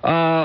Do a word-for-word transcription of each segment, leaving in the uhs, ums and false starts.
Uh,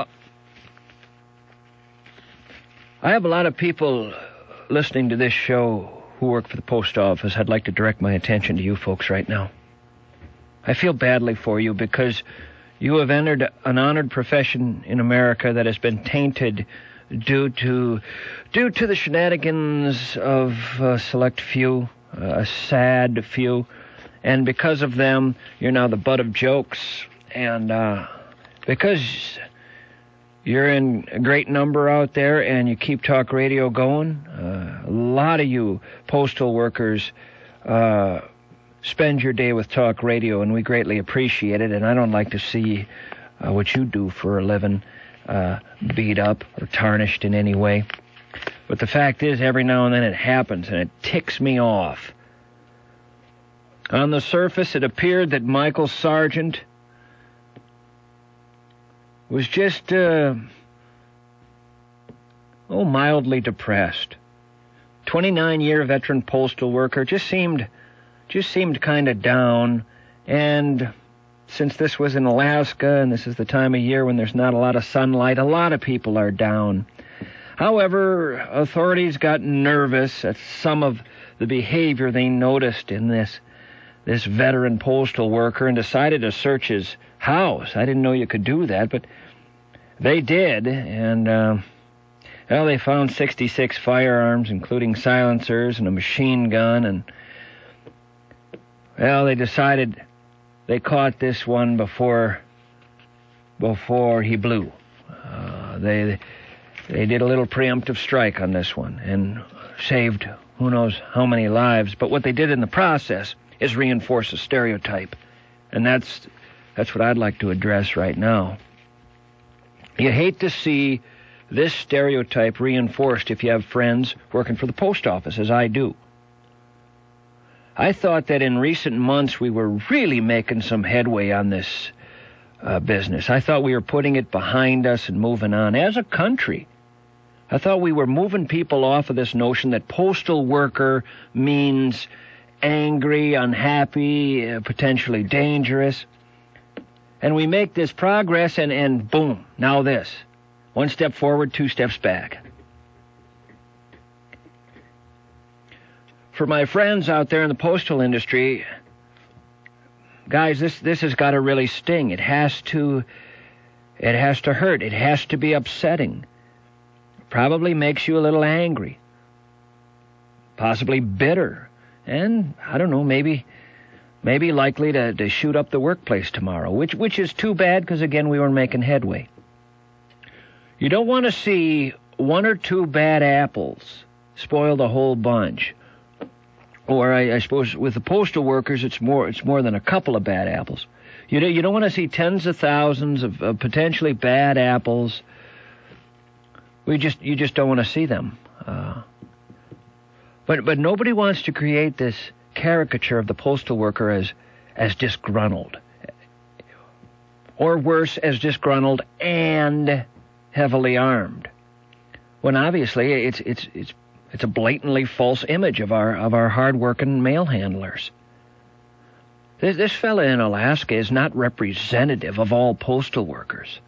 I have a lot of people listening to this show who work for the post office. I'd like to direct my attention to you folks right now. I feel badly for you because you have entered an honored profession in America that has been tainted due to due to the shenanigans of a select few, a sad few, and because of them, you're now the butt of jokes, and uh, because you're in a great number out there and you keep talk radio going, uh, a lot of you postal workers uh, spend your day with talk radio, and we greatly appreciate it, and I don't like to see uh, what you do for a living uh, beat up or tarnished in any way. But the fact is, every now and then it happens, and it ticks me off. On the surface, it appeared that Michael Sargent was just, uh, oh, mildly depressed. twenty-nine-year veteran postal worker, just seemed, just seemed kind of down, and since this was in Alaska, and this is the time of year when there's not a lot of sunlight, a lot of people are down. However, authorities got nervous at some of the behavior they noticed in this this veteran postal worker and decided to search his house. I didn't know you could do that, but they did, and, uh, well, they found sixty-six firearms, including silencers and a machine gun, and, well, they decided they caught this one before, before he blew. Uh, they... They did a little preemptive strike on this one and saved who knows how many lives. But what they did in the process is reinforce a stereotype. And that's that's what I'd like to address right now. You hate to see this stereotype reinforced if you have friends working for the post office, as I do. I thought that in recent months we were really making some headway on this uh, business. I thought we were putting it behind us and moving on as a country. I thought we were moving people off of this notion that postal worker means angry, unhappy, uh, potentially dangerous. And we make this progress and, and boom, now this. One step forward, two steps back. For my friends out there in the postal industry, guys, this, this has got to really sting. It has to, it has to hurt. It has to be upsetting. Probably makes you a little angry, possibly bitter, and, I don't know, maybe maybe likely to, to shoot up the workplace tomorrow, which which is too bad because, again, we were making headway. You don't want to see one or two bad apples spoil the whole bunch. Or I, I suppose with the postal workers, it's more it's more than a couple of bad apples. You don't, you don't want to see tens of thousands of, of potentially bad apples. We just you just don't want to see them. Uh, but but nobody wants to create this caricature of the postal worker as as disgruntled, or worse, as disgruntled and heavily armed. When obviously it's it's it's it's a blatantly false image of our of our hard-working mail handlers. This this fella in Alaska is not representative of all postal workers.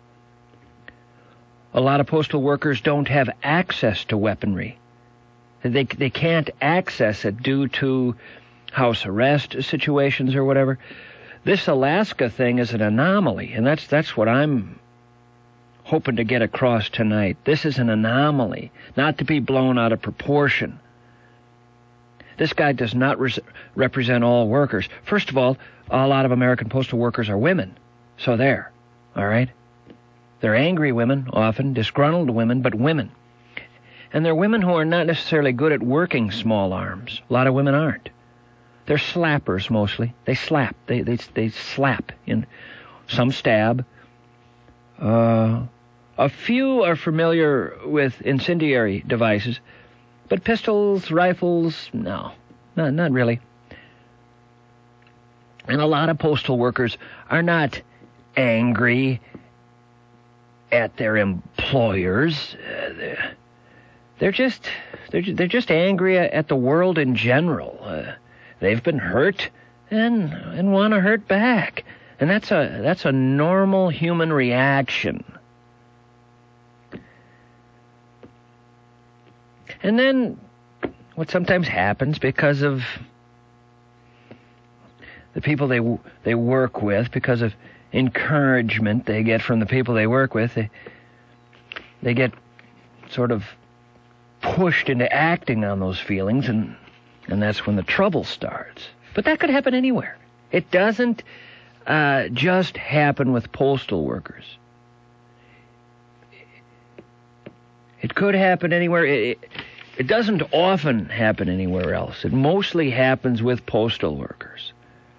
A lot of postal workers don't have access to weaponry. They they can't access it due to house arrest situations or whatever. This Alaska thing is an anomaly, and that's that's what I'm hoping to get across tonight. This is an anomaly, not to be blown out of proportion. This guy does not res- represent all workers. First of all, a lot of American postal workers are women. So there, all right? They're angry women, often, disgruntled women, but women. And they're women who are not necessarily good at working small arms. A lot of women aren't. They're slappers, mostly. They slap. They they they slap. In some stab. Uh, a few are familiar with incendiary devices, but pistols, rifles, no, not not really. And a lot of postal workers are not angry at their employers. Uh, they're, they're just they're they're just angry at the world in general. Uh, they've been hurt and and want to hurt back, and that's a that's a normal human reaction. And then what sometimes happens because of the people they they work with, because of encouragement they get from the people they work with, they, they get sort of pushed into acting on those feelings, and and that's when the trouble starts. But that could happen anywhere. It doesn't uh, just happen with postal workers. It could happen anywhere. It, it doesn't often happen anywhere else. It mostly happens with postal workers.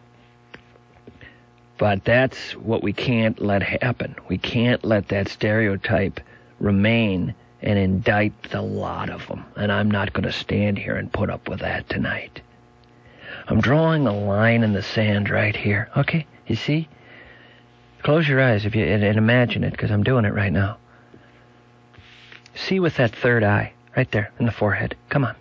But that's what we can't let happen. We can't let that stereotype remain and indict the lot of them. And I'm not going to stand here and put up with that tonight. I'm drawing a line in the sand right here. Okay, you see? Close your eyes if you and, and imagine it, because I'm doing it right now. See with that third eye, right there in the forehead. Come on.